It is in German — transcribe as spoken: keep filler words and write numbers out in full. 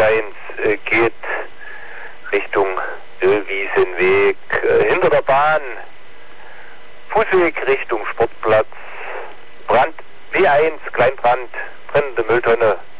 eins äh, geht Richtung Ölwiesenweg, äh, hinter der Bahn, Fußweg Richtung Sportplatz, Brand B eins, Kleinbrand, brennende Mülltonne,